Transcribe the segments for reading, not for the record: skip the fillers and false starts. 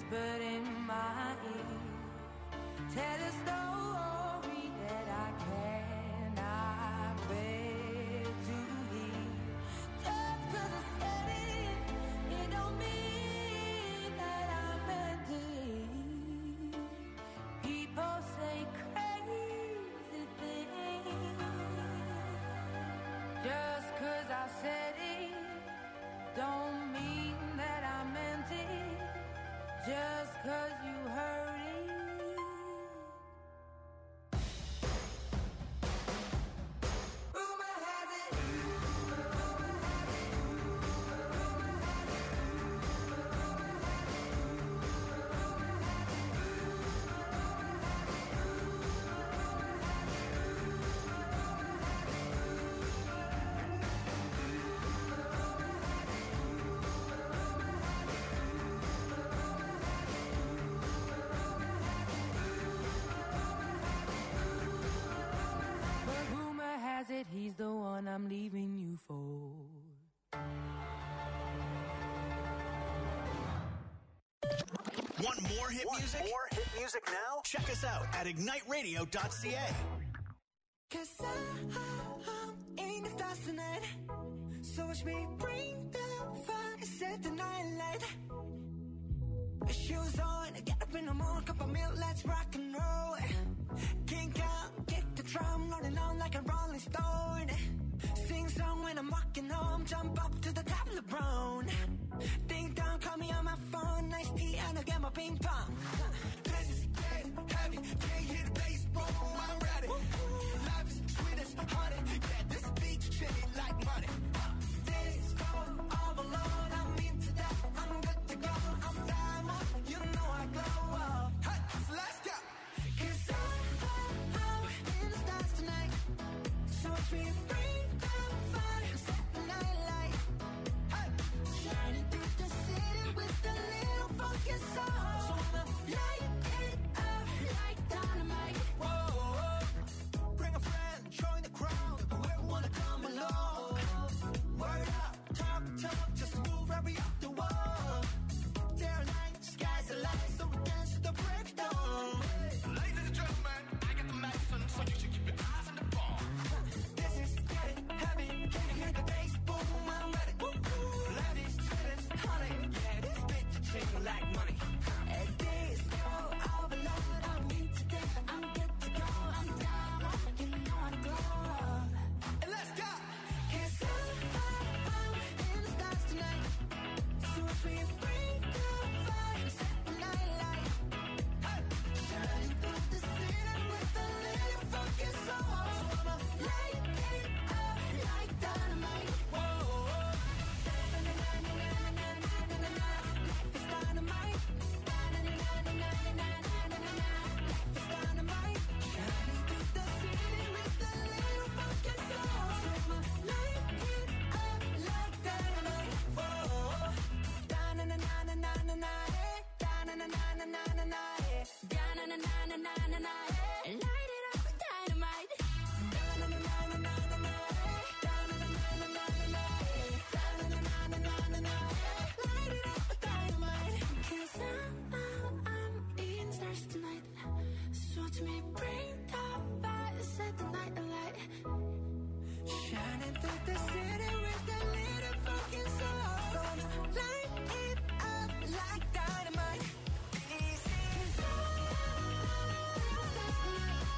whispered in my ear. Tell a story that I cannot bear to hear. Just 'cause I said it, it don't mean that I meant it. People say crazy things. Just 'cause I said it, don't mean that I meant it. Just 'cause you heard it. He's the one I'm leaving you for. Want more hit music? More hit music now? Check us out at igniteradio.ca. 'Cause I'm in the stars tonight. So watch me bring the fire, set the night light. Shoes on, get up in the morning, cup of milk, let's rock and roll. Kink out, get the drum, rolling on like a rolling stone. Sing song when I'm walking home, jump up to the top of the brown. Ding dong, call me on my phone, nice tea and I'll get my ping pong. This is getting heavy, can't hear the bass, boom, I'm ready. Life is sweet as honey, yeah, this beach shitty like money. This go all alone, I'm into that, I'm good to go, I'm diamond, you know I glow up. Hey, so let's go. 'Cause I'm in the stars tonight, so watch me bring the fire, set the night light. Hey, shining through the city with a little funky soul. So I'ma light it up like dynamite. Whoa, bring a friend, join the crowd, whoever wanna come along. Word up, talk, just move right up the wall. Day or night, sky's the limit, so we dance to the break of dawn. Ladies and gentlemen, I got the medicine, so you should keep your eyes on the ball. This is getting heavy, can you hear the bass? Boom, I'm ready. Ladies, students, honey, yeah, this bitch is shaking like money. And this go overload, I'm into that, I'm good to go, I'm down, you know I glow. And let's go. 'Cause I'm in the stars tonight, so if we bring the fire, set the night light. Hey, shining through the city with a little funky soul. So I'ma light it up like dynamite. Whoa, life is dynamite. Life is dynamite. Shining through the city with a little funky soul. So I'ma light it up like dynamite. Whoa, da-na-na-na-na-na-na, da-na-na-na-na-na-na, da-na-na-na-na-na-na, light it up with dynamite. Da-na-na-na-na-na-na, da-na-na-na-na-na-na, da-na-na-na-na-na-na, light it up with dynamite. 'Cause I'm in stars tonight, so watch me bring the fire, set the night alight. Shining through the city with a little fucking soul. So light it up like dynamite. This is all.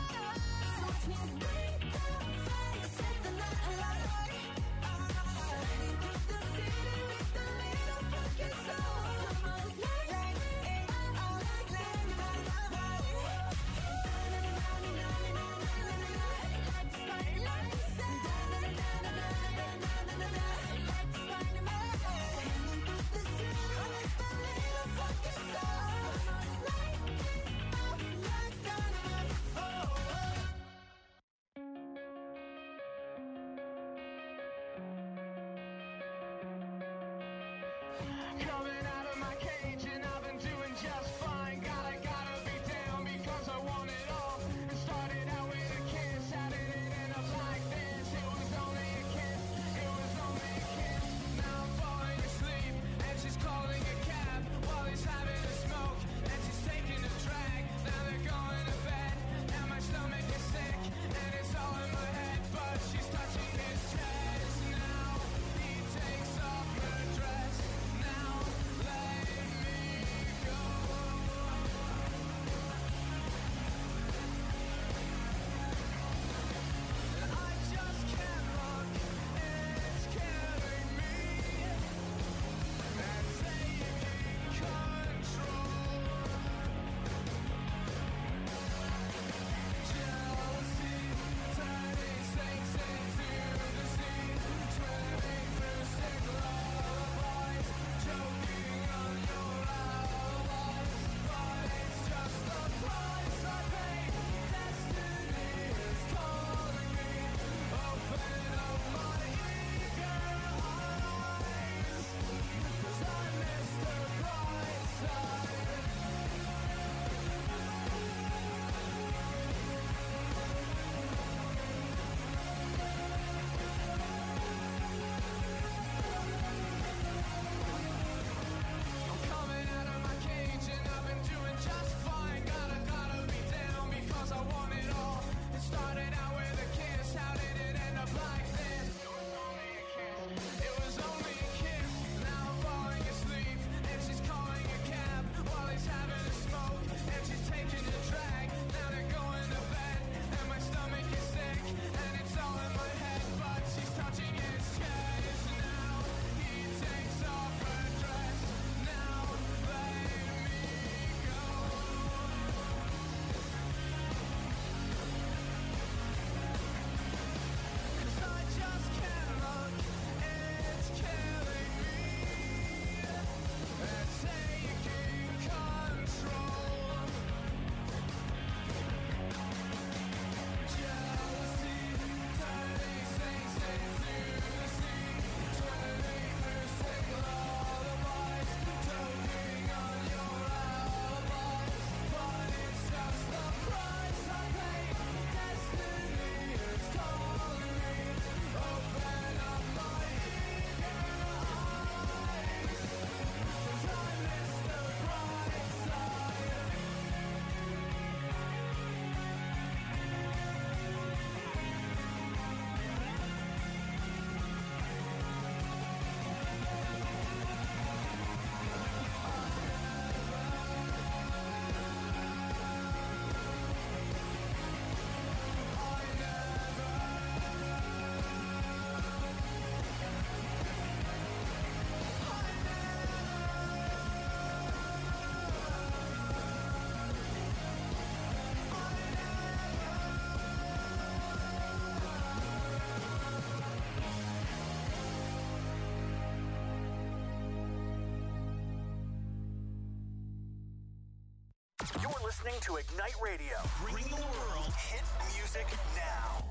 listening to Ignite Radio, bringing the world hit music now.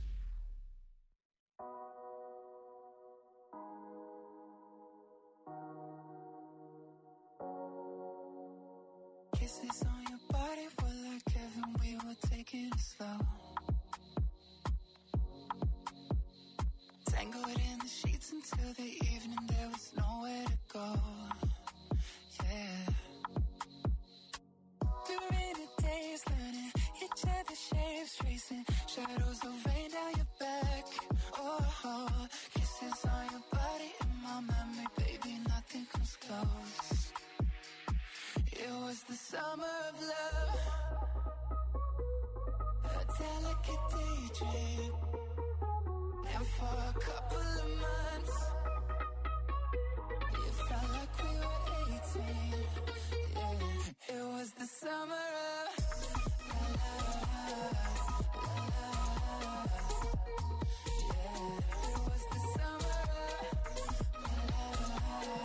Kisses on your body were like heaven, we were taking it slow. Tangled in the sheets until the evening, there was nowhere to go. Yeah. During the days, learning each other's shapes, tracing shadows of rain down your back. Oh, kisses on your body in my memory, baby, nothing comes close. It was the summer of love, a delicate daydream. And for a couple of months, it felt like we were 18. Yeah, it was the summer of la la la la. Yeah, it was the summer of la la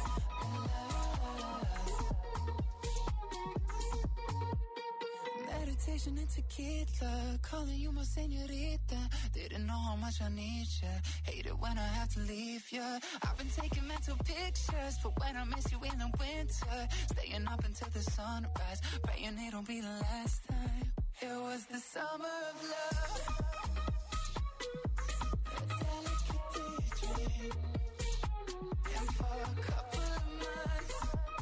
la. Meditation and tequila, calling you my señorita. Didn't know how much I need you. Hate it when I have to leave you. I've been taking mental pictures for when I miss you in the winter. Staying up until the sunrise, praying it'll be the last time. It was the summer of love, a delicate daydream. And for a couple of months,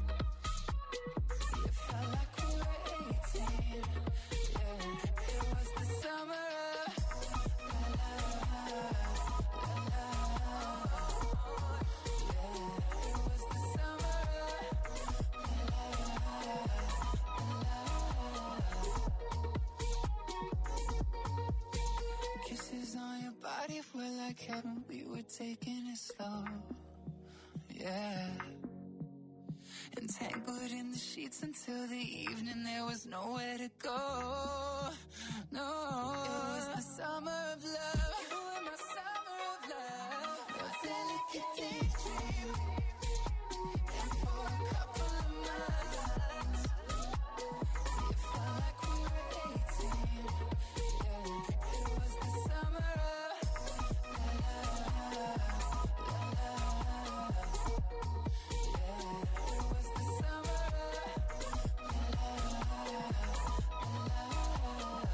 it felt like we were 18. Yeah, it was the summer of on your body were like heaven, we were taking it slow. Yeah. Entangled in the sheets until the evening, there was nowhere to go. No, it was the summer of love. You were my summer of love, a delicate daydream. And for a couple of months, it felt like we were 18. Yeah, it was the summer of la la la la. Yeah, it was the summer of la la la la.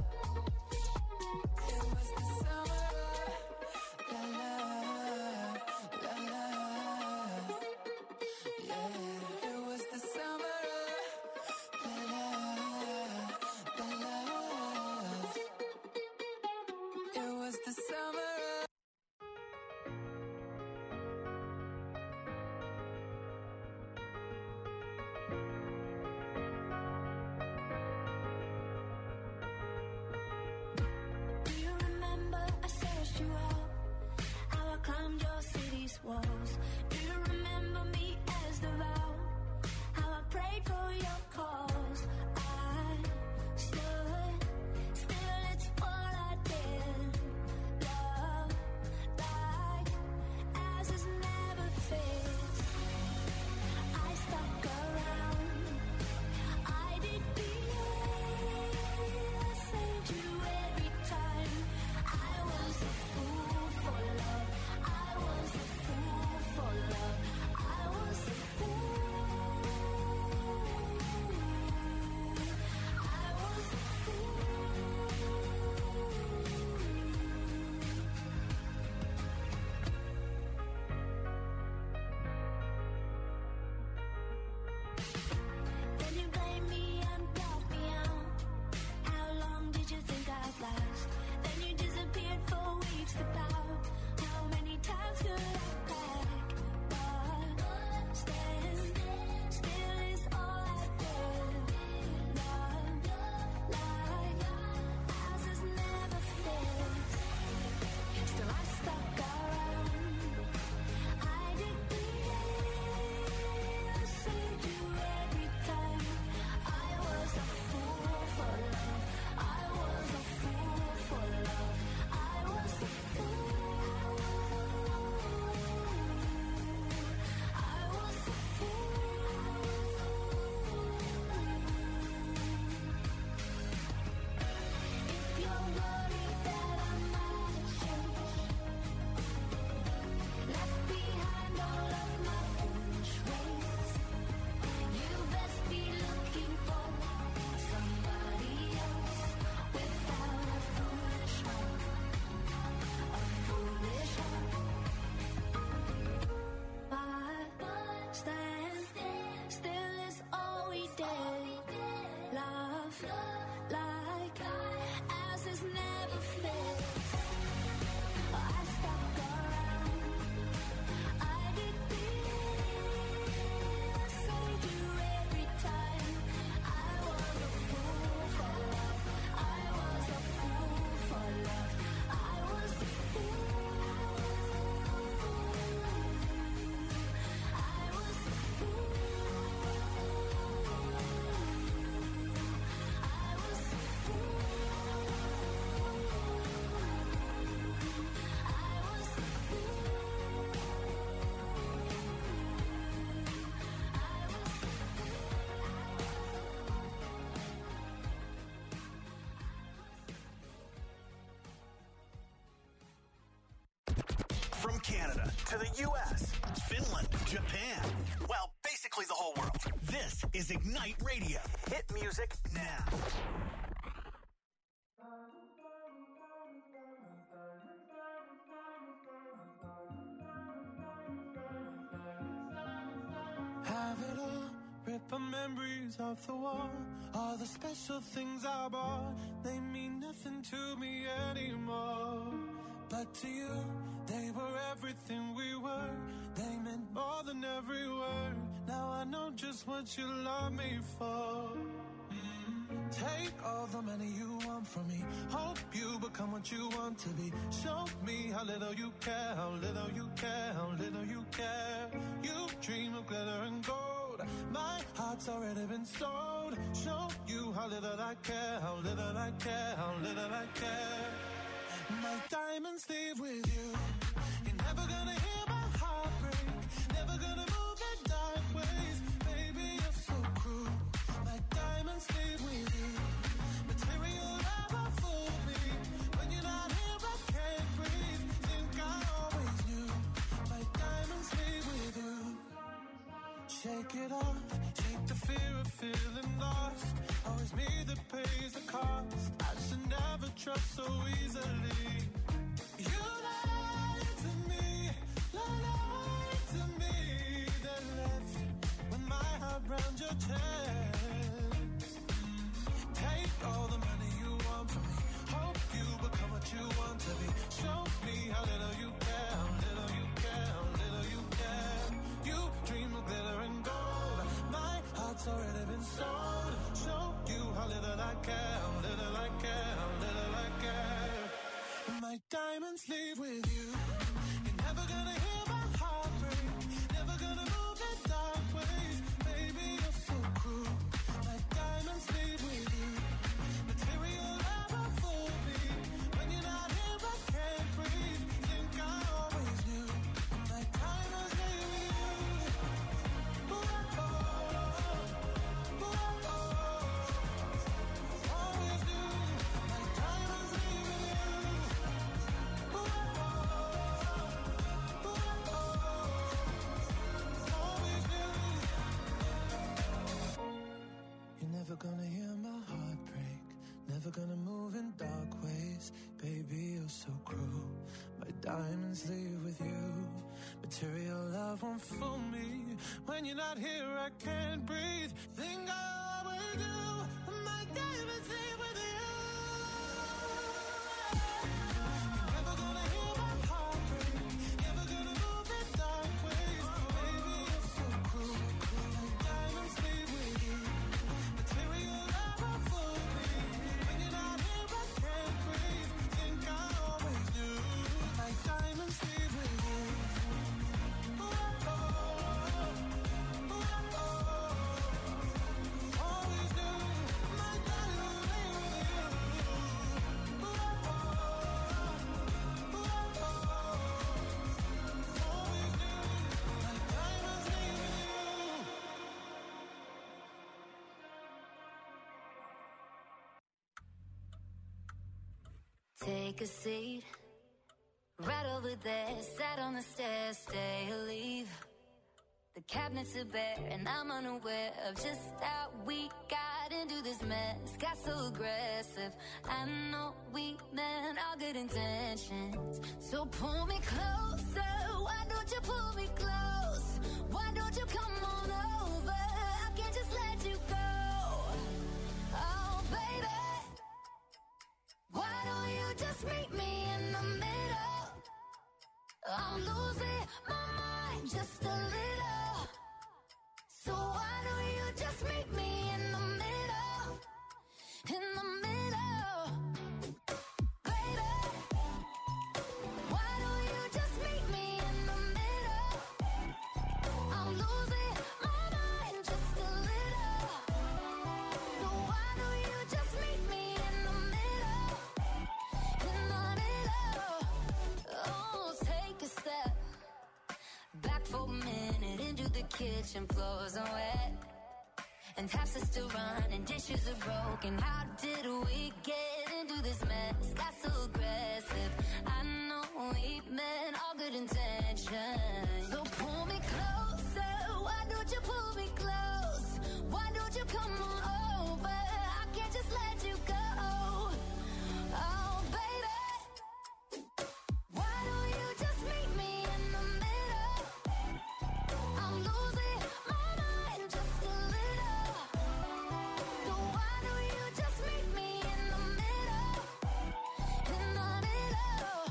It was the summer of la la la la. Yeah, it was the summer of la la la la. It was the summer of Do you remember I searched you out? How I climbed your city's walls. Do you remember me as the vow? How I prayed for your cause. I stood still, it's what I did. Love like as never fixed. I stuck around. I did the same to every time. I was a fool for love. I was a fool for love. I was a fool. like as is never fair. I stuck around. I did this, I do every time. I was a fool for love. I was a fool for love. I was a fool. I was a fool. From Canada to the U.S., Finland, Japan, well, basically the whole world. This is Ignite Radio. Hit music now. Have it all, rip our memories off the wall. All the special things I bought, they mean nothing to me anymore. But to you, they were everything we were. They meant more than every word. Now I know just what you love me for. Take all the money you want from me. Hope you become what you want to be. Show me how little you care, how little you care, how little you care. You dream of glitter and gold. My heart's already been sold. Show you how little I care, how little I care, how little I care. My diamonds leave with you. You're never gonna hear my heart break. Never gonna move in dark ways. Baby, you're so cruel. My diamonds leave with you. Material never fooled me. When you're not here, I can't breathe. Think I always knew. My diamonds leave with you. Shake it off. Shake the fear of feeling lost. Always me that pays the cost. I should never trust so easily. You lied to me, lied to me. Then left with my heart round your chest. Take all the money you want from me. Hope you become what you want to be. Show me how little you care, how little you care, how little you care. You dream of glitter and gold. My heart's already been sold. Show you how little I care, how little I care, how little I care. My diamonds leave with you. You're never gonna hear my heart break. Never gonna move in dark ways. Baby, you're so cruel. My diamonds leave with you. Material never fooled me. When you're not here, I can't breathe. Think I always knew. My diamonds leave with you. Ooh, oh, oh, oh, oh. Always knew. My diamonds leave with you. Ooh, oh, oh, oh, oh. Always knew. You're never gonna hear my heart break. Never gonna move in dark ways. Baby, you're so cruel. My diamonds leave with you. Material love won't fool me. When you're not here, I can't breathe. Think I always do. My diamonds leave with you. You're never gonna hear my heart break. Never gonna move in dark ways. Baby, you're so cruel. My diamonds leave with you. Material love won't fool me. When you're not here, I can't breathe. Think I always knew. My diamonds leave with you. Ooh, oh, oh, ooh, oh, oh. Always knew. My diamonds leave with you. Ooh, oh, oh, ooh, oh, oh. Always knew. My diamonds leave with you. Take a seat, right over there, sat on the stairs, stay or leave. The cabinets are bare and I'm unaware of just how we got into this mess. Got so aggressive, I know we meant all good intentions. So pull me closer, why don't you pull me close? Why don't you come on over, I can't just let you go. Oh, baby. kitchen floors are wet, and taps are still running, dishes are broken. How did we get into this mess? Got so aggressive. I know we meant all good intentions. So pull me closer. Why don't you pull me close? Why don't you come on over? I can't just let you go. Oh, baby, why don't you just meet me in the middle? I'm losing my mind just a little. So why don't you just meet me in the middle? In the middle.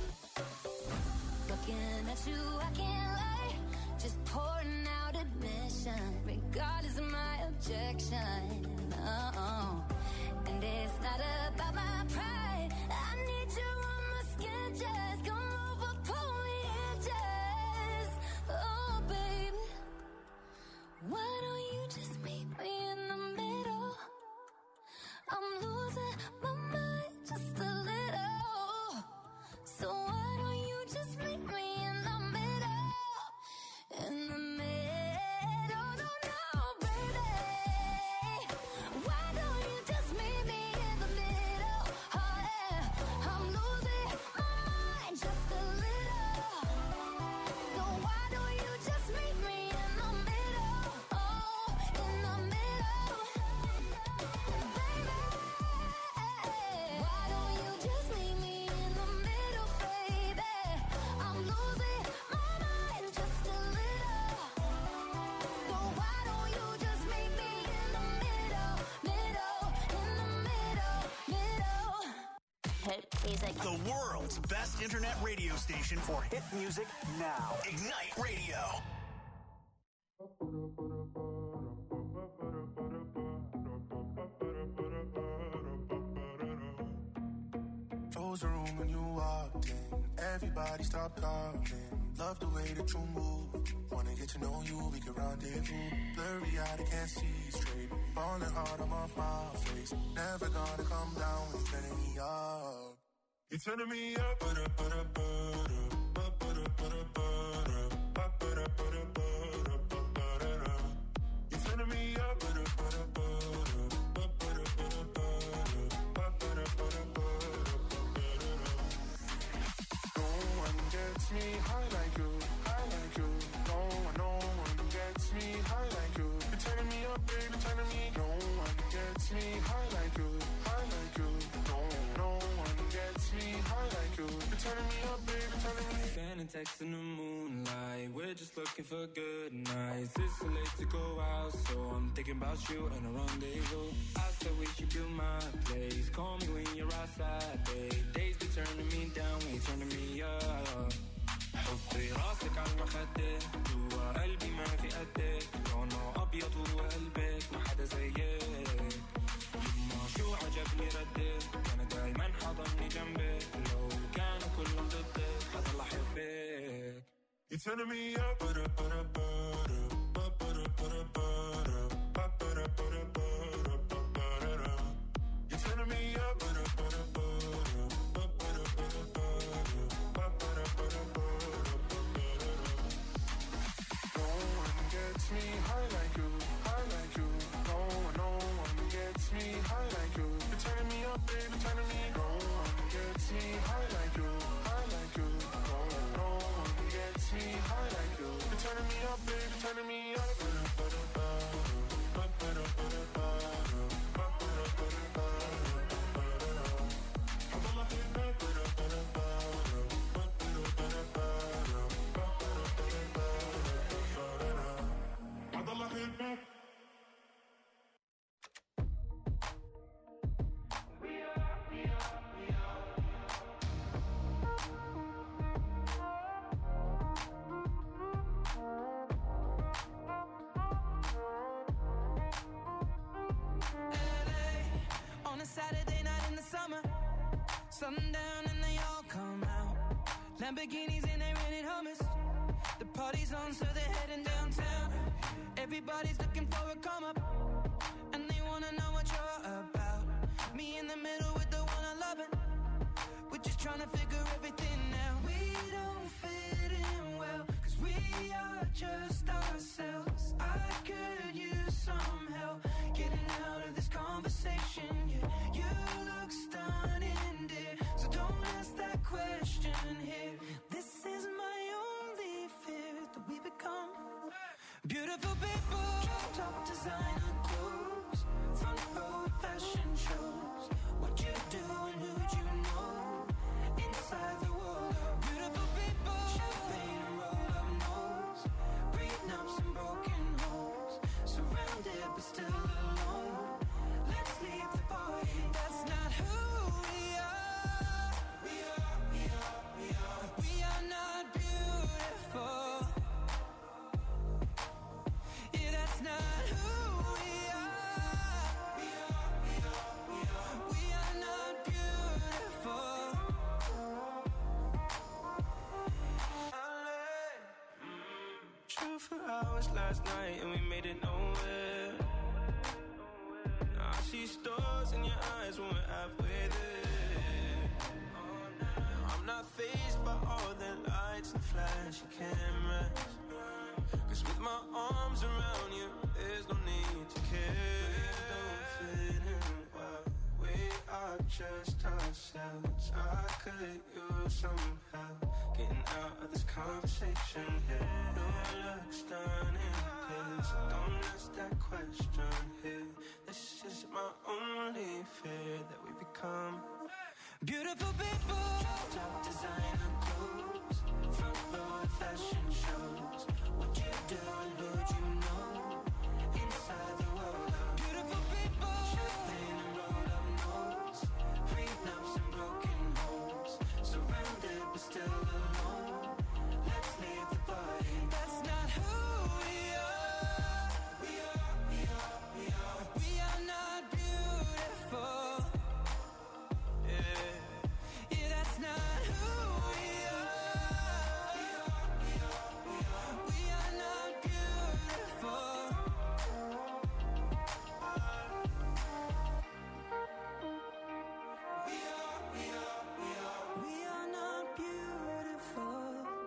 Looking at you, I can't lie. Just pouring out admission, regardless of my objection. Oh, and it's not about my pride. I need you on my skin, just come over, pull me in, just. Oh, baby, why don't you just meet me in the middle? I'm losing my mind just a little. So why don't you just meet me in the middle? In the middle, no, baby. Why don't you just meet me in the middle? Oh, yeah. I'm losing my mind just a little. So why don't you just meet me in the middle? Oh, in the middle. Baby, why don't you just meet me in the middle, baby? I'm losing my mind just a little. So why don't you just meet me in the middle, in the middle. Hit music. The world's best internet radio station for hit music now. Ignite Radio. Close the room when you walked in. Everybody stop talking. Love the way that you move. Wanna get to know you, we can rendezvous. Blurry eyed, I can't see straight. Falling hard, I'm off my face. Never gonna come down when you're turning me up. You're turning me up, You're turning me up, No one gets me high like you, No one gets me high like you. You're turning me up, baby, turning me. No one gets me high like you, No one gets me high like you. You're turning me up, baby, turning me. Sending texts in the moonlight. We're just looking for good nights. It's so late to go out, so I'm thinking about you and a rendezvous. I said we should do my place. Call me when you're outside, babe. Days be turning me down when you're turning me up. حطي راسك على المخدة جوا قلبي ما في قدك لونه أبيض وقلبك ما حدا زيك يما شو عجبني ردك كان دايما حضني جنبك لو كانوا كلهم ضدك حضل أحبك. You're turning me up, You're turning me up, No one gets me high like you, No one gets me high like you. You're turning me up, baby, turning me. No one gets me high like you, No one gets me high like you. You're turning me up, baby, turning me up. Saturday night in the summer, sundown and they all come out. Lamborghinis and they rented Hummers. The party's on, so they're heading downtown. Everybody's looking for a come up, and they wanna know what you're about. Me in the middle with the one I'm loving. We're just trying to figure everything out. We don't fit in well, 'cause we are just ourselves. in here. This is my only fear, that we become beautiful people. Top designer clothes, front row fashion shows. What you do and who'd you know? Inside the world of beautiful people. Champagne and rolled up nose, prenups and broken homes. Surrounded but still alone. Let's leave the party. That's not who we are. We are not beautiful. Yeah, that's not who we are. We are not beautiful. True for hours last night and we made it nowhere. Now I see stars in your eyes when we're halfway there. I'm not fazed by all the lights and flashy cameras. Cause with my arms around you, there's no need to care. We don't fit in well, we are just ourselves. I could use some help getting out of this conversation here. Your looks done in this, don't ask that question here. This is my only fear, that we become beautiful people. Top designer clothes, front row fashion shows. What you do and who'd you know? Inside the world of beautiful people. Champagne and rolled up nose, prenups and broken homes. Surrounded but still alone. Let's leave the party. That's not who we are. We are not beautiful. Yeah, that's not who we are. We are not beautiful. We are not beautiful.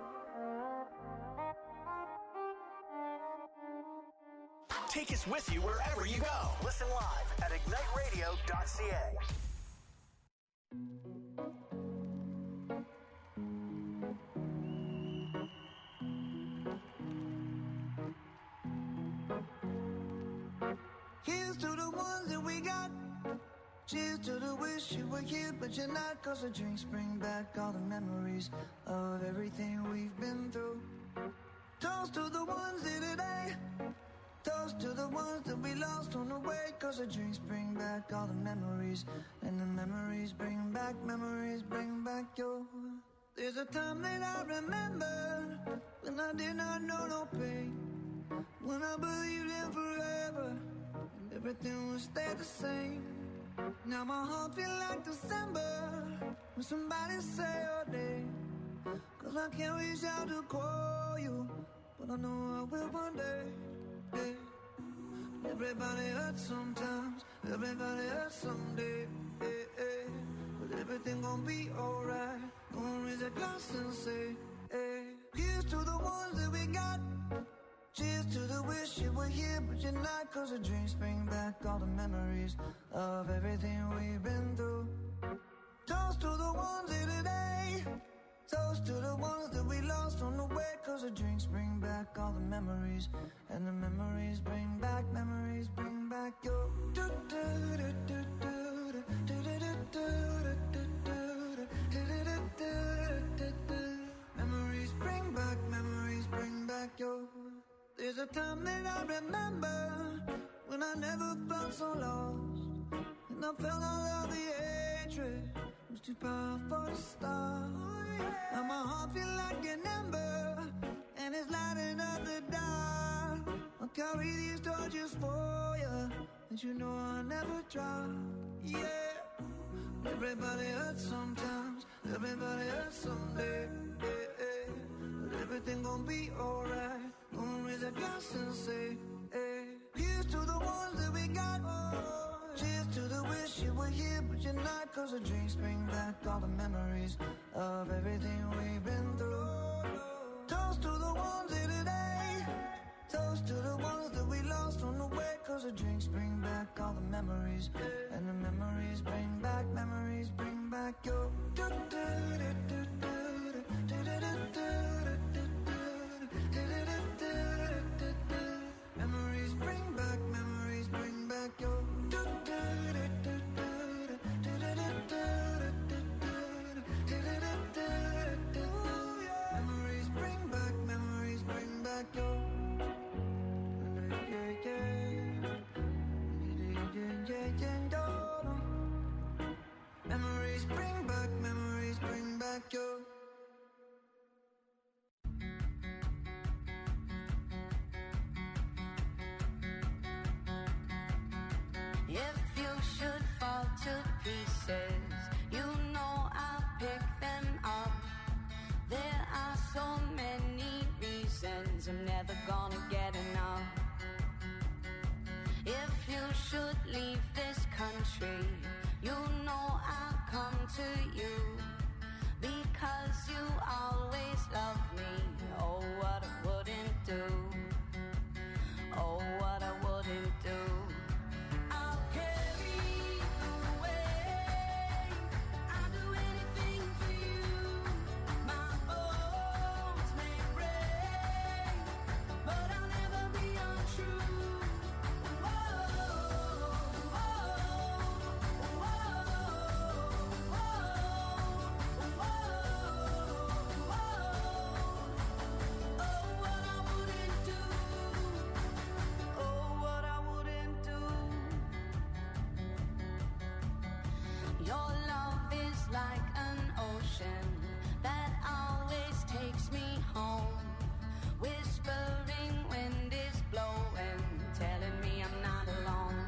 Take us with you wherever you go. Listen live at igniteradio.ca. Here's to the ones that we got. Cheers to the wish you were here, but you're not. Cause the drinks bring back all the memories of everything we've been through. Toast to the ones here today. Toast to the ones that we lost on the way. Cause the drinks bring back all the memories. And the memories bring back your. There's a time that I remember when I did not know no pain. When I believed in forever and everything would stay the same. Now my heart feel like December when somebody say your name. Cause I can't reach out to call you, but I know I will one day. Hey. Everybody hurts sometimes, everybody hurts someday. Hey, hey. But everything gon' be alright. Gonna raise a glass and say, hey. Here's to the ones that we got. Cheers to the wish you were here, but you're not. Cause the drinks bring back all the memories of everything we've been through. Toast to the ones here today. Toast to the ones that we lost on the way. Cause the drinks bring back all the memories. And the memories bring back your. Memories bring back your. There's a time that I remember when I never felt so lost. And I felt all of the hatred was too powerful to stop. Now my heart feel like an ember and it's lighting up the dark. I'll carry these torches for you, and you know I'll never drop. Yeah, everybody hurts sometimes, everybody hurts someday. Yeah, yeah. But everything gon' be alright. Gonna raise a glass and say, hey. Here's to the ones that we got. Cheers to the wish you were here, but you're not. Cause the drinks bring back all the memories of everything we've been through. Toast to the ones here today. Toast to the ones that we lost on the way. Cause the drinks bring back all the memories. And the memories bring back your. this country, you know I come to you because you always love me. Oh, what I wouldn't do. Oh, what I wouldn't do. I'll carry you away. I'll do anything for you. My bones may break, but I'll never be untrue. Your love is like an ocean that always takes me home. Whispering wind is blowing, telling me I'm not alone.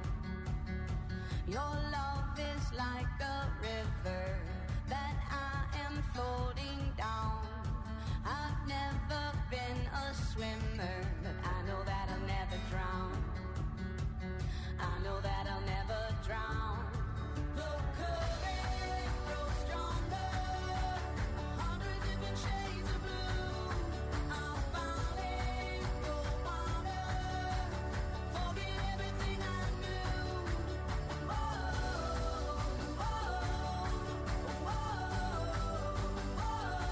Your love is like a river that I am floating down. I've never been a swimmer, but I know that I'll never drown. I know that I'll never drown. The current grows stronger, 100 different shades of blue. I'll finally go water, forget everything I knew. Oh, oh, oh, oh,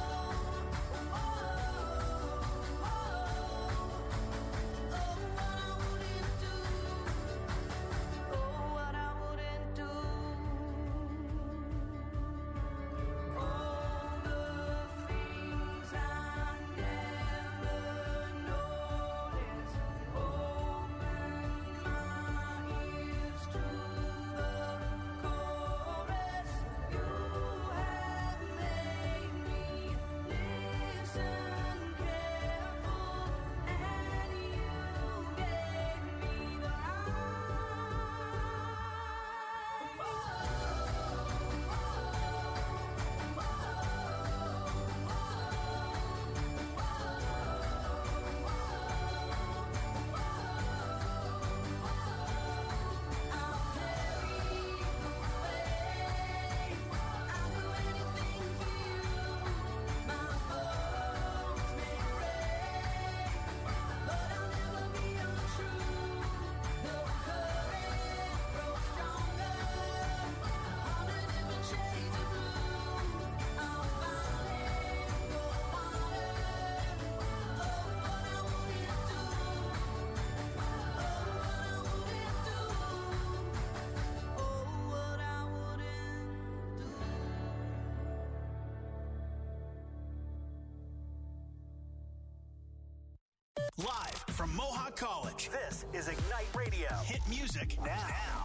what I wouldn't do. All the things I never noticed. Open my ears to the chorus. You have made me listen careful, and you gave me the Live from Mohawk College, this is Ignite Radio. Hit music now.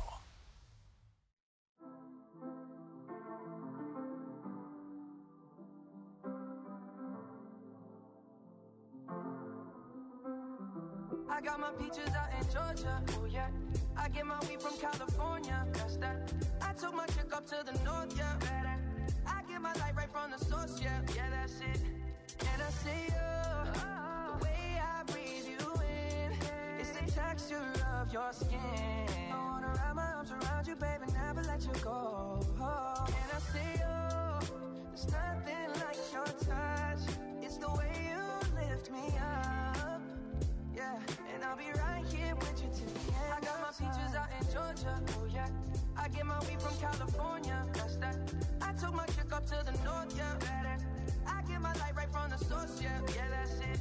I got my peaches out in Georgia, oh yeah. I get my weed from California, that's that. I took my chick up to the north, yeah. I get my light right from the source, yeah. Yeah, that's it. And I see you, the way I breathe you in, it's the texture of your skin. I wanna wrap my arms around you, baby, never let you go. And I see you, there's nothing like your touch. It's the way you lift me up, yeah. And I'll be right here with you till the end. I got my peaches out in Georgia, oh yeah. I get my weed from California, that's that. I took my chick up to the north, yeah. I get my light right from the source, yeah. Yeah, that's it.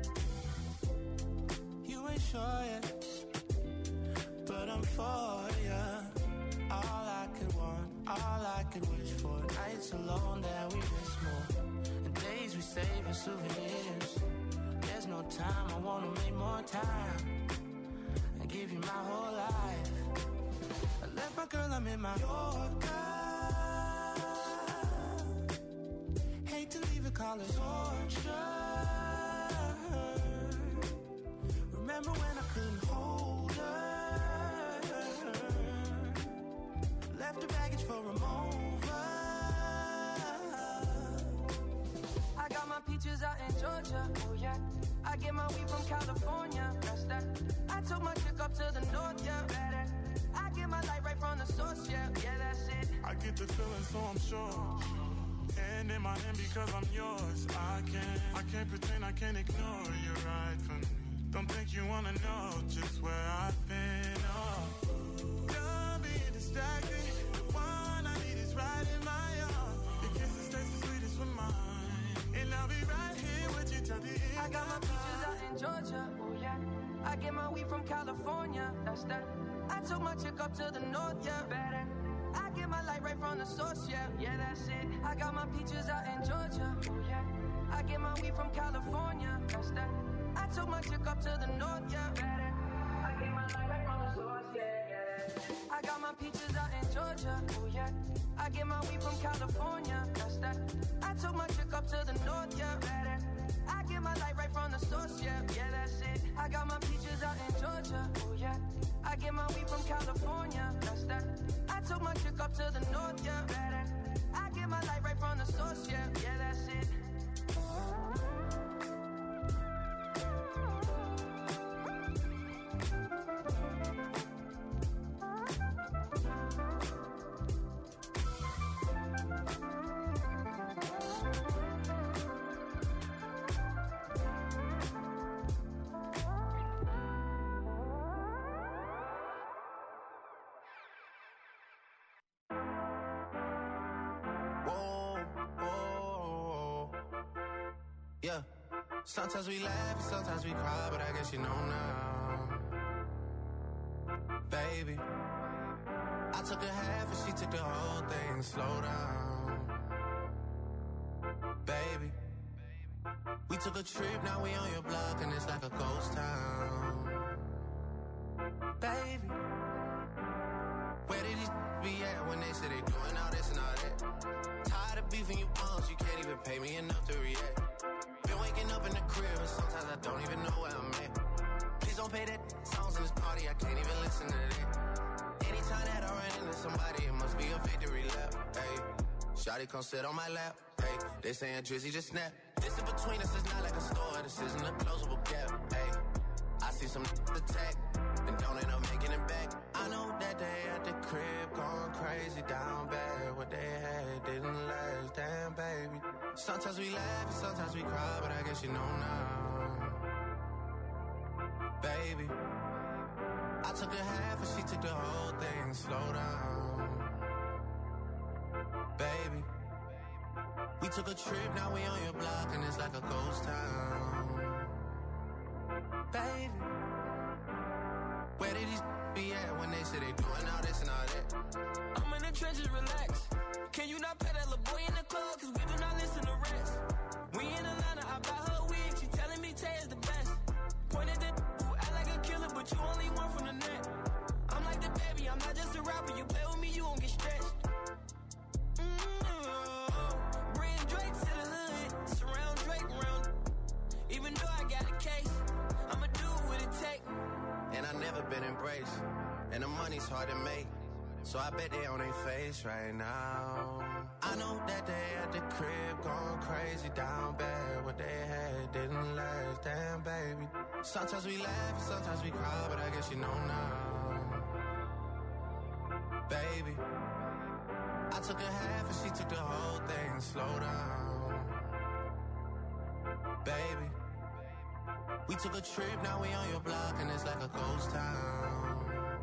You ain't sure yet, but I'm for ya. All I could want, all I could wish for. Nights alone that we miss more, and days we save as souvenirs. There's no time, I wanna make more time and give you my whole life. I left my girl, I'm in my Yorker. Hate to leave it, call it torture. Remember when I couldn't hold her? Left her baggage for a mover. I got my peaches out in Georgia, oh yeah. I get my weed from California, that's that. I took my chick up to the north, yeah. I get my light right from the source, yeah, that's it. I get the feeling, so I'm sure. Hand in my hand because I'm yours. I can't pretend, I can't ignore you right from me. Don't think you wanna know just where I've been. Oh, done being distracted. The one I need is right in my arms. Your kisses taste the sweetest with mine, and I'll be right here with you till the end. I got my peaches out in Georgia, oh yeah. I get my weed from California, that's that. I took my chick up to the north, yeah, better. I get my light right from the source, yeah, that's it. I got my peaches out in Georgia, oh yeah. I get my weed from California, that's that. I took my chick up to the north, yeah, better. I get my light right from the source, yeah. I got my peaches out in Georgia, oh yeah. I get my weed from California, that's that. I took my chick up to the north, yeah, better. I get my light right from the source, yeah, that's it. I got my peaches out in Georgia, oh yeah. I get my weed from California, that's that. I took my chick up to the north, yeah, better. I get my light right from the source, yeah, that's it. Yeah, sometimes we laugh and sometimes we cry, but I guess you know now. Baby, I took a half and she took the whole thing. Slow down. Baby, we took a trip, now we on your block and it's like a ghost town. Baby, where did these be at when they say they doing all this and all that? Tired of beefing you bums, you can't even pay me enough to react. Been waking up in the crib and sometimes I don't even know where I'm at. Please don't pay that songs in this party, I can't even listen to that. Anytime that I run into somebody, it must be a victory lap. Hey, shawty come sit on my lap. Hey, they saying Drizzy just snap. This in between us is not like a store, this isn't a closable gap. Hey, I see some attack and don't end up making it back. I know that they at the crib going crazy down bad. What they had didn't last, damn baby. Sometimes we laugh and sometimes we cry, but I guess you know now. Baby, I took a half and she took the whole thing. Slow down. Baby, we took a trip, now we on your block and it's like a ghost town. Baby, where did these be at when they say they doing all this and all that? I'm in the trenches, relax. Can you not pay that little boy in the club? Cause we do not listen to rats. We in Atlanta, I buy her wig. She telling me Tay is the best. Pointed that who act like a killer, but you only one from the net. I'm like the baby, I'm not just a rapper. You play with me, you gon' get stretched. Bring Drake to the hood. Surround Drake around. Even though I got a case, I'ma do what it take. And I never been embraced, and the money's hard to make, so I bet they on their face right now. I know that they at the crib going crazy down bad. What they had didn't last, damn baby. Sometimes we laugh and sometimes we cry, but I guess you know now. Baby, I took a half and she took the whole thing. Slow down. Baby, we took a trip, now we on your block and it's like a ghost town.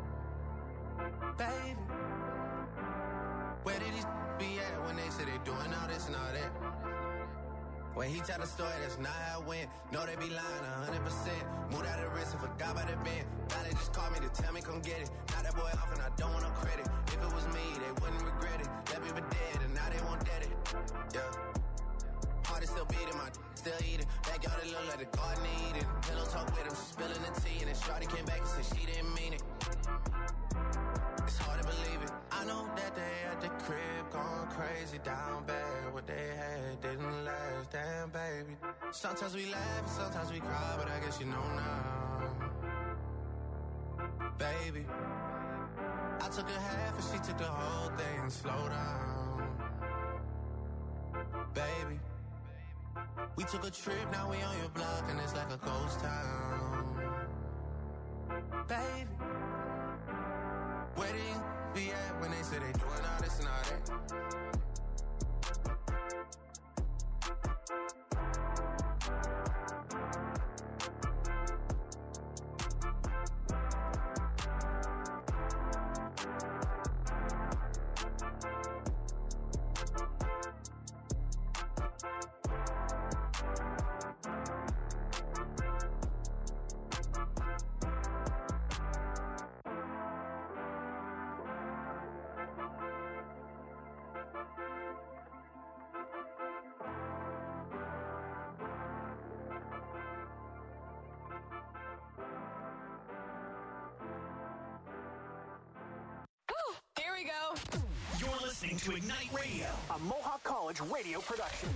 Baby, where did these be at when they say they doing all this and all that? When he tell the story, that's not how it went. No, they be lying 100%. Moved out of the wrist and forgot about the bend. Now they just called me to tell me come get it. Now that boy off and I don't want no credit. If it was me, they wouldn't regret it. That people dead and now they won't dead it. Yeah. Heart is still beating, my still eating. Backyard it look like the garden eating. Pillow talk with him, she spilling the tea. And then shawty came back and said she didn't mean it. It's hard to believe it. I know that they at the crib going crazy down bad. What they had didn't last, damn baby. Sometimes we laugh and sometimes we cry, but I guess you know now. Baby, I took a half and she took the whole thing. Slow down. Baby, we took a trip, now we on your block and it's like a ghost town. Baby, where did these when they say they doing all this and all that. Here we go. You're listening to Ignite Radio, a Mohawk College radio production.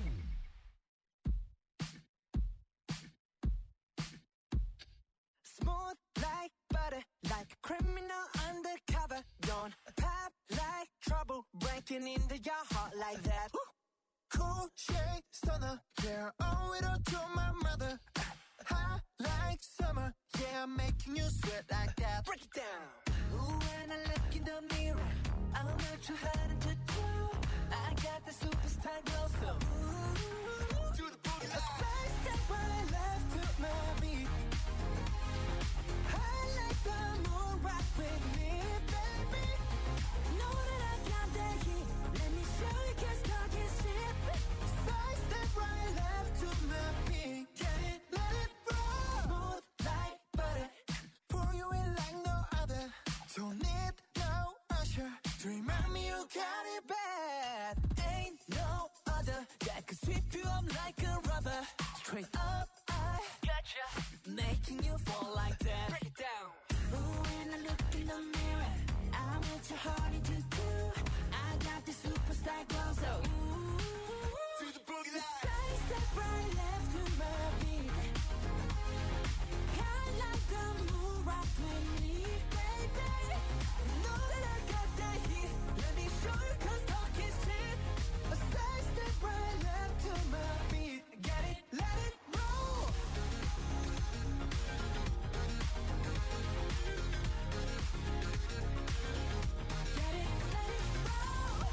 Smooth like butter, like a criminal undercover. Don't pop like trouble, breaking into your heart like that. Cool shade stunner, yeah, owe it all to my mother. Hot like summer, yeah, I'm making you sweat like that. Break it down. Ooh, when I look in the mirror, I'm not too hard to do. I got the superstar glow, so ooh, Do the boogie a side step right left to my beat. I like the moon rock with me, baby. Know that I got that heat. Let me show you, 'cause talk is cheap. Side step right left to my beat. Get it, let it roll. Smooth like butter. Pour you in like no other. Don't need no usher to remind me you got it bad. Ain't no other that could sweep you up like a rubber. Straight up, I gotcha, making you fall like that. Break it down. Ooh, when I look in the mirror, I'm what your heart into do. I got the superstar glow, so ooh, Do the boogie line. side step right left to my beat. I like the moon rock with me, baby. Know that I got that heat. Let me show you, 'cause talk is cheap. A side step right left to my beat. Get it, let it roll. Get it, let it roll.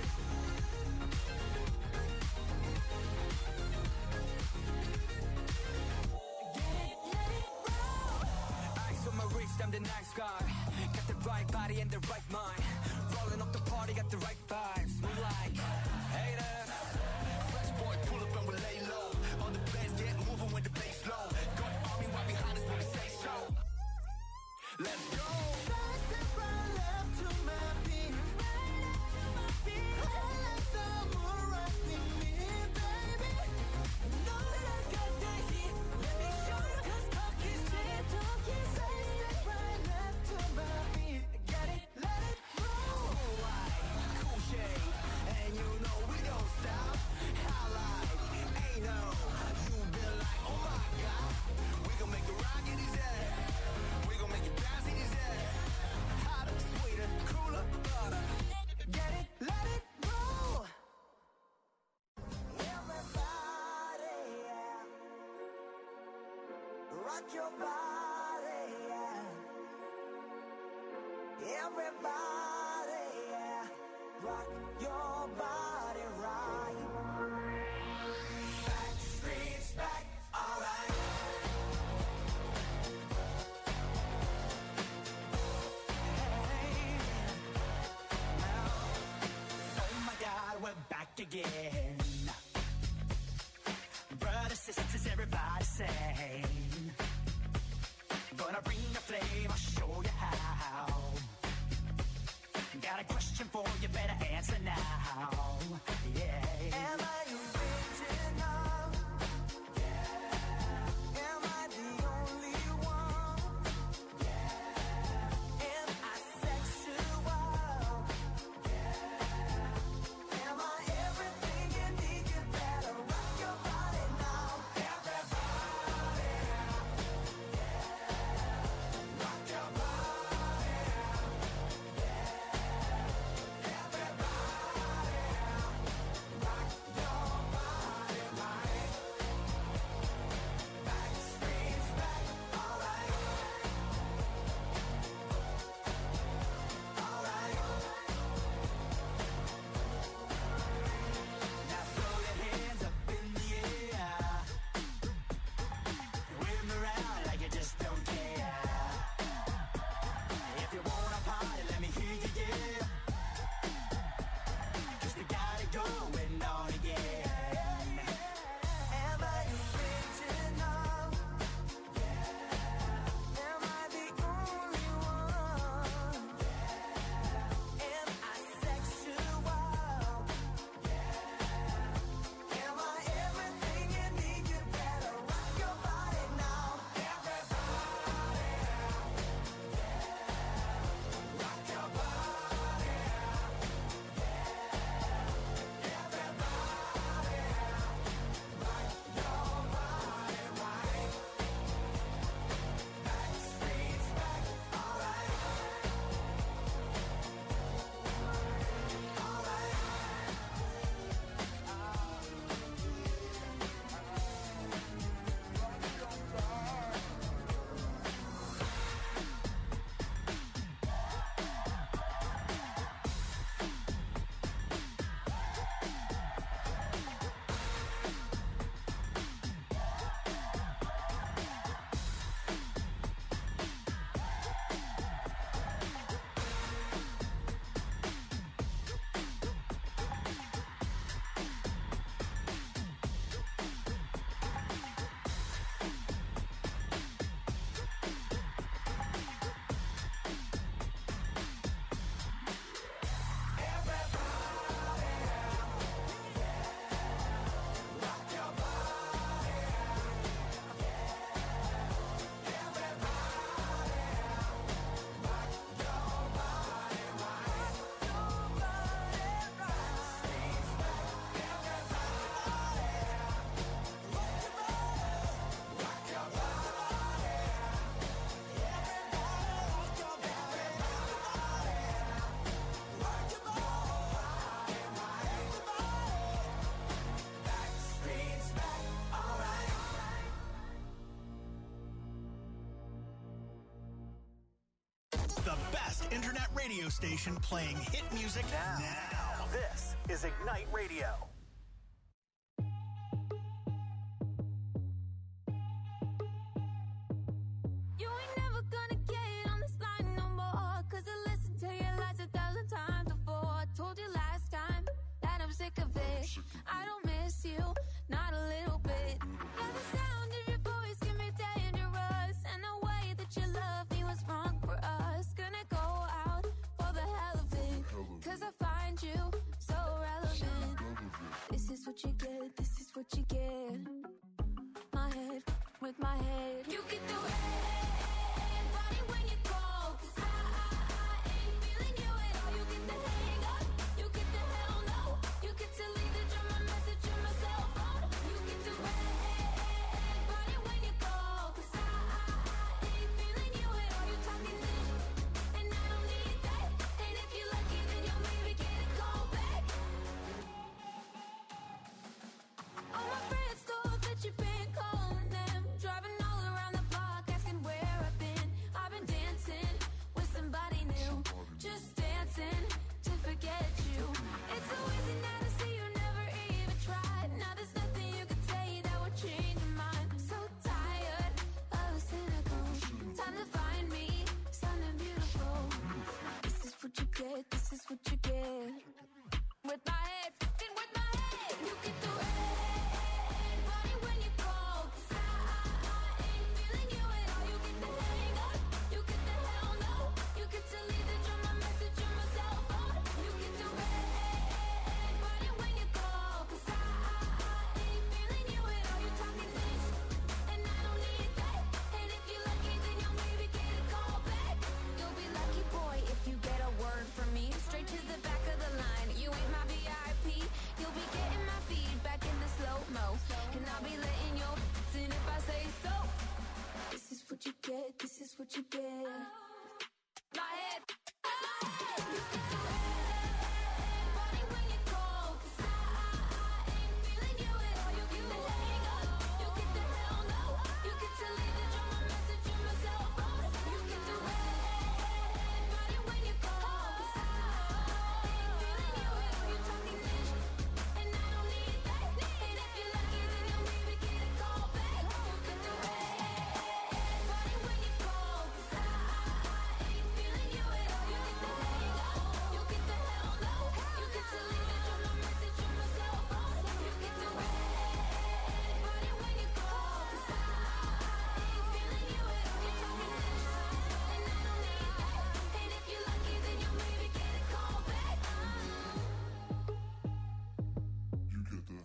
Get it, let it roll. Ice on my wrist, I'm the nice guy. Got the right body and the right mind. Rolling up the party, got the right vibes. Move like haters. Fresh boy, pull up and we lay low. All the players get moving with the bass low. Got army right behind us when we say so. Let's go. Side step right left to my beat. I like the moon rock with me, baby. Know that I got that heat. Let me show you, 'cause talk is cheap. Talk is Side step right left to my beat. Get it, let it roll. Cool shade, and you know we don't stop. Highlight, ain't no. You been like, oh my god. We gon' make it rock in his head. We gon' make it bounce in his head. Hotter, sweeter, cooler, butter. Get it, let it roll. everybody, yeah. Rock your body, yeah. Everybody, yeah. Rock your body right. Back streets back, alright. Hey, now, oh my God, we're back again. Brothers, sisters, everybody sing. Gonna bring the flame, I'll show you how. Got a question for you, better answer now. Yeah. Am I original? Yeah. Am I the only one? Yeah. Am I sexual? Yeah. Am I everything you need? You better rock your body now. Everybody. Yeah. Rock your body. Yeah. Everybody. Rock your body. radio station playing hit music now. This is Ignite Radio. You ain't never gonna get on this line no more, 'cause I listened to your lies 1,000 times before. I told you last time that I'm sick of it. I don't miss you, not a little bit. Yeah, the sound of your voice can be dangerous, and the way that you love me was wrong for us. Gonna go out for the hell of it, 'cause I find you so relevant. This is what you get, this is what you get. My head with my head. You get the red body when you call, 'cause I ain't feeling you at all. You get the hang up, you get the hell no. You get to leave the drama message on my cell phone. You get the red body when you call, 'cause I ain't feeling you at all. You talking this, and I don't need that. And if you're lucky, then you'll maybe get a call back. All my friends thought that you've been calling them, driving all around the block, asking where I've been. I've been dancing with somebody new, just dancing to forget you. It's so easy now to see you never even tried. Now there's nothing you can say that would change your mind. So tired of the cynical. Time to find me something beautiful. This is what you get, this is what you get. With my head, fucking with my head. You get the red body when you call, 'cause I ain't feeling you at all. You get the hang up, you get the hell no. You get to leave the drama message on my cell phone. You get the red body when you call, 'cause I ain't feeling you at all. You talking this, and I don't need that. And if you're lucky, then you'll maybe get a call back. You'll be lucky, boy, if you get a word from me. Straight to the back of the line. You ain't my VIP. You'll be getting my feedback in the slow-mo, and I'll be letting your in if I say so. This is what you get, this is what you get. My head, my head. You get the red body when you call, 'cause I ain't feeling you at all. You get the hang up, you get the hell no. You get to leave the drama message on my cell phone. You get the red body when you call, 'cause I ain't feeling you at all. You talking this, and I don't need that. And if you're lucky, then you'll maybe get a call back. You get the red body when you call, 'cause I ain't feeling you at all. You get the hang up, you get the hell no. You get to leave the drama message on my cell phone. You get the red body when you call, 'cause I ain't feeling you at all. You talking this, and I don't need that. And if you're lucky, then you'll maybe get a call back. You get that.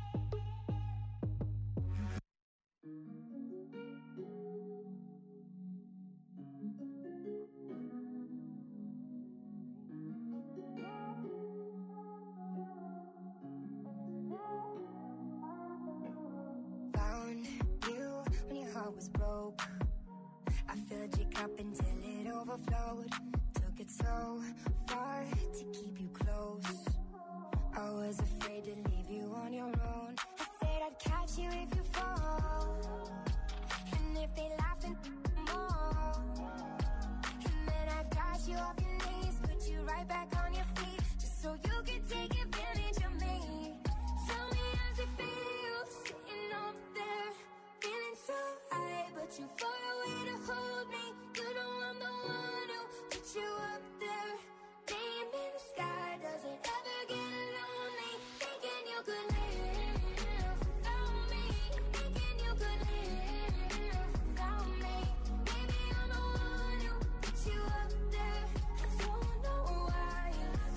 Found you when your heart was broke. I filled your cup until it overflowed. Took it so far to keep you close. I was afraid to leave you on your own. I said I'd catch you if you fall, and if they laugh then more. And then I got you off your knees, put you right back on your feet, just so you could take advantage of me. Tell me how's it feel, sitting up there, feeling so high, but you far away to hold me. You know I'm the one who put you up there. Name in the sky, does it ever get lonely? Thinking you could live without me. Thinking you could live without me. Maybe I'm the one who put you up there. I don't know why.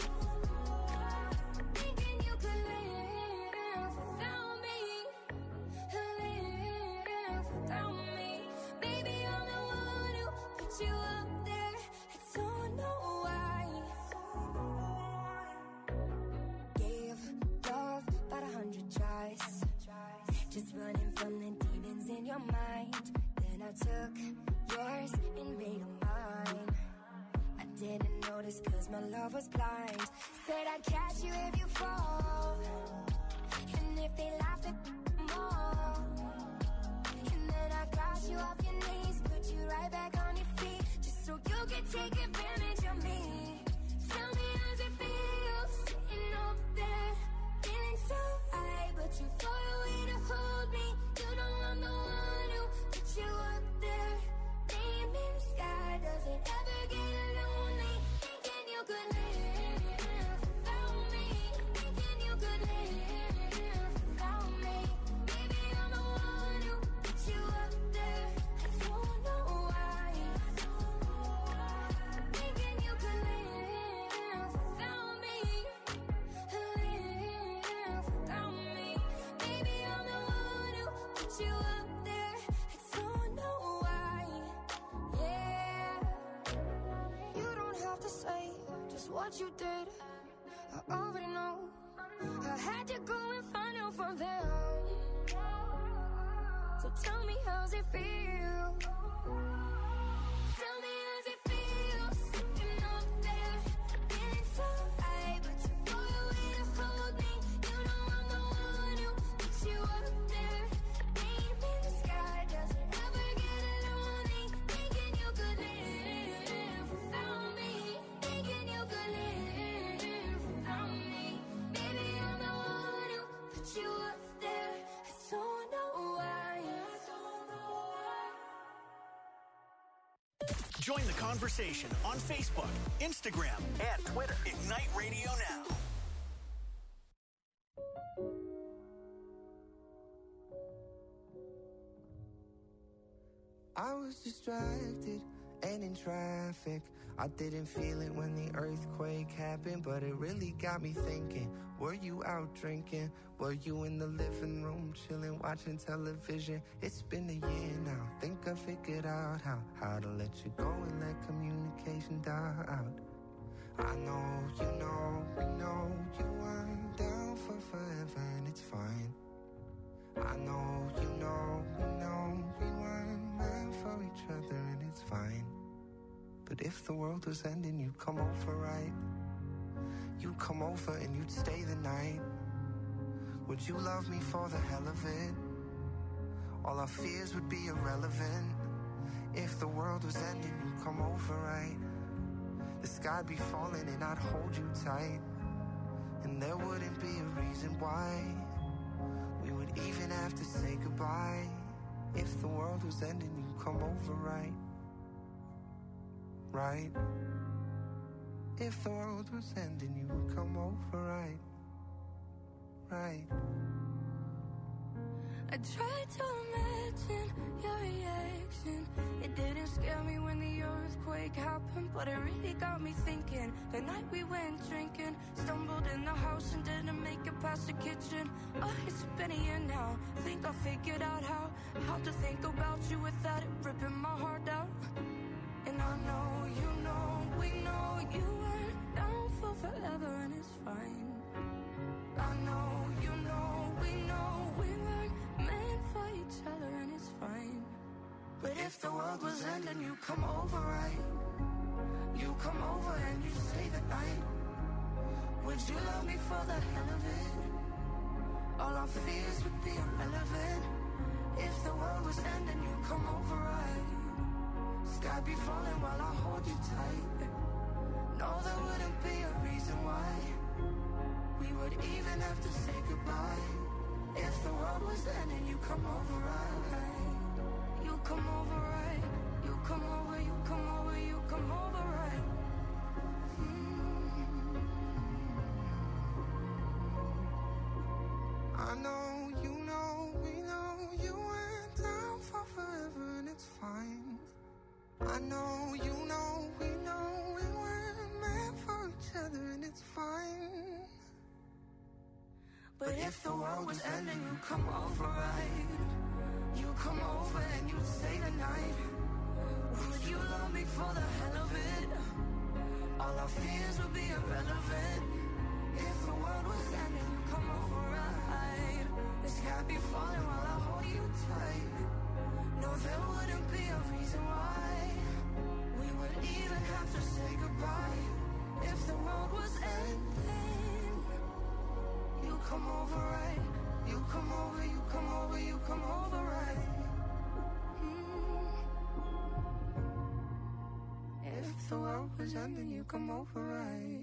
Thinking you could live without me. Live without me. Maybe I'm the one who put you up there. I don't know why. Gave love about 100 tries, just running from the demons in your mind. Then I took yours and made them mine. I didn't notice 'cause my love was blind. Said I'd catch you if you fall, and if they laugh at more. And then I got you off your knees, put you right back on your feet, just so you could take advantage of me. what you did, I already know. I had to go and find out from there. So tell me, how's it feel? Tell me, how's it feel? Sitting up there, feeling so high, but too far away to hold me. You know I'm the one who puts you up there. Name in the sky, does it ever get lonely? Thinking you could live without me. Thinking you could live without me. Maybe I'm the one who puts you up there. I don't know why. Join the conversation on Facebook, Instagram, and Twitter. Ignite Radio Now. I was distracted and in traffic. I didn't feel it when the earthquake happened, but it really got me thinking. Were you out drinking? Were you in the living room chilling, watching television? It's been a year now. Think I figured out how to let you go and let communication die out. I know, you know, we know you weren't down for forever, and it's fine. I know, you know, we know we weren't meant for each other, and it's fine. But if the world was ending, you'd come over, right? You'd come over and you'd stay the night. Would you love me for the hell of it? All our fears would be irrelevant. If the world was ending, you'd come over, right? The sky'd be falling and I'd hold you tight. And there wouldn't be a reason why we would even have to say goodbye. If the world was ending, you'd come over, right? Right? If the world was ending, you would come over, right? Right? I tried to imagine your reaction. It didn't scare me when the earthquake happened, but it really got me thinking. The night we went drinking, stumbled in the house and didn't make it past the kitchen. Oh, it's been a year now. Think I figured out how to think about you without it ripping my heart out. And I know, you know, we know you weren't down for forever, and it's fine. I know, you know, we weren't meant for each other, and it's fine. But if the world was ending, you come over, right? You come over and you stay the night. Would you love me for the hell of it? All our fears would be irrelevant. If the world was ending, you come over, right? Sky be falling while I hold you tight. No, there wouldn't be a reason why we would even have to say goodbye. If the world was ending, you come over, right? You come over, right? You come over, you come over, you come over, right? I know, you know, we know you went down for forever, and it's fine. I know, you know, we weren't meant for each other, and it's fine. But if the world was ending, you come over, right? You come over and you'd stay the night. Would you love me for the hell of it? All our fears would be irrelevant. If the world was ending, you come over, right? The sky be falling while I hold you tight. No, there wouldn't be a reason why we would even have to say goodbye. If the world was ending, you come over, right? You come over, you come over, you come over, right? If the world was ending, you come over, right?